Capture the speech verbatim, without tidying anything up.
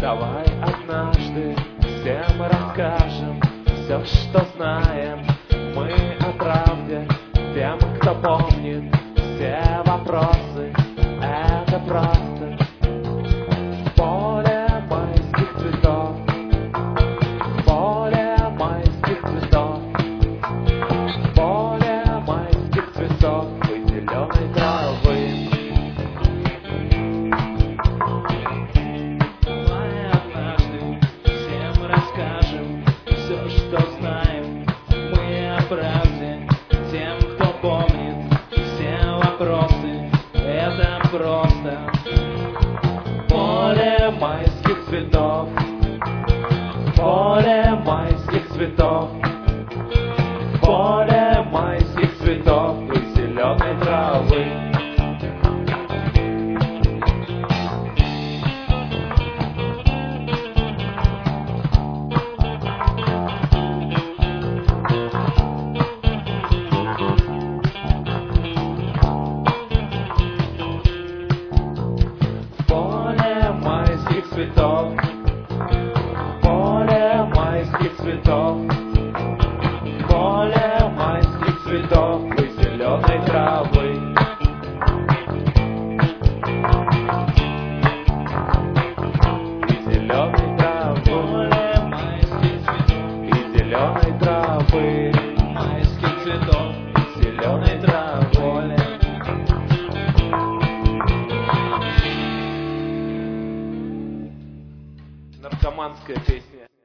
Давай однажды всем расскажем все, что знаем мы о правде, тем, кто помнит все вопросы. Это просто поле майских цветов, поле майских цветов, поле майских цветов и зеленой травы. Давай однажды всем расскажем все, что знаем мы о правде, тем, кто помнит все вопросы. Это просто поле майских цветов, поле майских цветов, поле майских цветов и зеленой травы. Цветов, поле майских цветов, поле майских цветов и зеленой травы. И зеленой травы, поле майских цветов, и зеленой травы, майских цветов, и зеленой травы. Наркоманская песня.